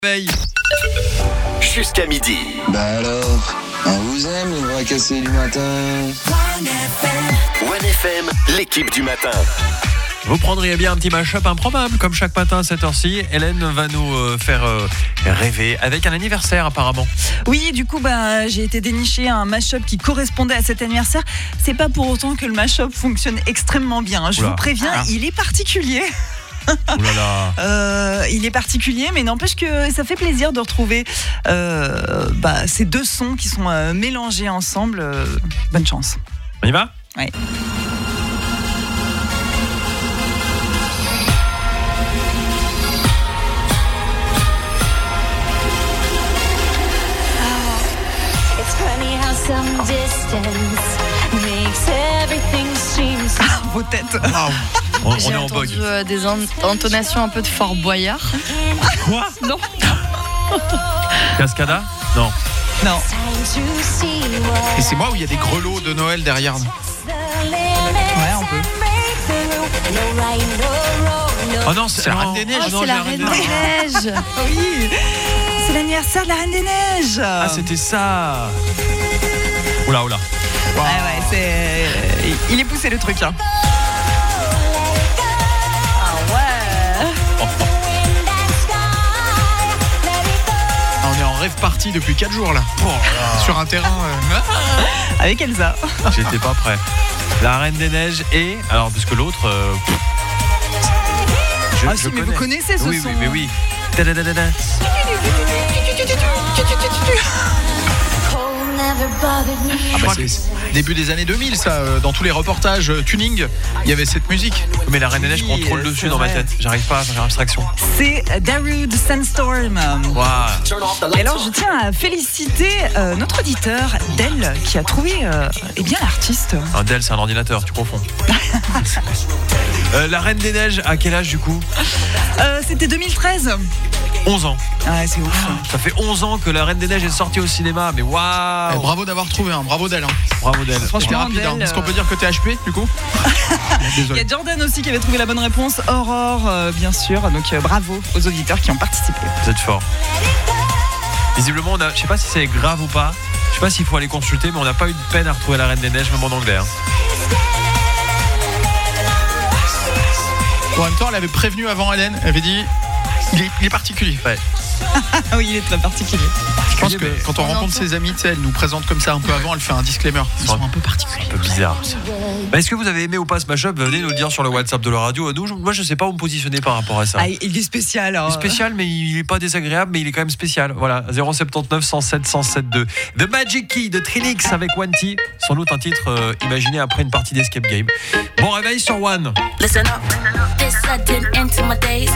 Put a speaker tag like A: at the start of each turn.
A: Veille.
B: Jusqu'à midi.
C: Bah alors, on vous aime les bras cassés du matin.
B: 1FM, l'équipe du matin.
A: Vous prendriez bien un petit mash-up improbable comme chaque matin à cette heure-ci. Hélène va nous faire rêver avec un anniversaire apparemment.
D: Oui, du coup, j'ai été dénicher un mash-up qui correspondait à cet anniversaire. C'est pas pour autant que le mash-up fonctionne extrêmement bien. Je
A: Oula.
D: vous préviens, il est particulier.
A: Oh là là.
D: Il est particulier, mais n'empêche que ça fait plaisir de retrouver ces deux sons qui sont mélangés ensemble. Bonne chance.
A: On y va ?
D: Ouais.
E: It's funny how some distance makes everything seem so.
D: Vos têtes.
A: On
F: J'ai
A: est en bug.
F: entendu des intonations un peu de Fort Boyard.
A: Quoi ?
F: Non.
A: Cascada ? Non.
D: Non.
E: Time to see what
G: Et c'est moi où il y a des grelots de Noël derrière.
E: the limits
D: un peu.
E: make through. No right, no wrong, no.
A: Oh non,
G: C'est la Reine des Neiges.
F: Oh,
A: non,
F: c'est la Reine des Neiges.
D: Oui. C'est l'anniversaire de la Reine des Neiges.
A: Ah, c'était ça. Oula.
D: Ouais, c'est. Il est poussé le truc. Hein.
E: Wind and sky, let it go.
G: On est en rêve party depuis 4 jours là. Sur un terrain.
D: Avec Elsa.
A: J'étais pas prêt. La Reine des Neiges et... Alors, parce que l'autre...
D: Ah si, mais vous connaissez ce son.
A: Oui, oui. Ta-da-da-da-da.
E: Cold never bothered me.
G: Ah bah c'est début des années 2000 ça. Dans tous les reportages tuning, il y avait cette musique.
A: Mais la Reine des Neiges prend trop le
D: c'est
A: dessus dans ma
D: vrai.
A: tête. J'arrive pas à faire abstraction.
D: C'est Darude Sandstorm.
A: Waouh.
D: Et alors, je tiens à féliciter notre auditeur, Del, qui a trouvé l'artiste.
A: Un Dell, c'est un ordinateur, tu confonds. La Reine des Neiges, à quel âge du coup ?
D: C'était 2013.
A: 11 ans.
D: Ouais, c'est ouf.
A: Ça fait 11 ans que la Reine des Neiges est sortie au cinéma, mais waouh.
G: Bravo d'avoir trouvé, bravo d'elle.
A: Bravo Dell.
G: C'était
D: Franchement,
G: rapide.
D: Del,
G: Est-ce qu'on peut dire que t'es HP du coup?
D: Il y
G: Désolé.
D: a Jordan aussi qui avait trouvé la bonne réponse. Aurore, bien sûr. Donc, bravo aux auditeurs qui ont participé.
A: Vous êtes fort. Visiblement, je sais pas si c'est grave ou pas. Je sais pas s'il faut aller consulter, mais on n'a pas eu de peine à retrouver la Reine des Neiges, même en anglais. Hein.
G: En même temps, elle avait prévenu avant Hélène. Elle avait dit il est particulier.
A: Ouais.
D: Ah oui, il est très particulier.
G: Je pense que
A: Mais-
G: quand on rencontre ses amis, tu sais, elle nous présente comme ça un peu avant, elle fait un disclaimer. Ils sont un peu particuliers.
A: Un peu bizarre. Bah, est-ce que vous avez aimé ou pas ce mashup ? Venez nous le dire sur le WhatsApp de la radio. Moi, je sais pas où me positionner par rapport à ça.
D: Ah, il est spécial.
A: Il est spécial, mais il est pas désagréable, mais il est quand même spécial. Voilà, 079 107 107.2. The Magic Key de Trilix avec One T. Sans doute un titre imaginé après une partie d'Escape Game. Bon réveil sur One.
H: Listen up. This sudden into my days.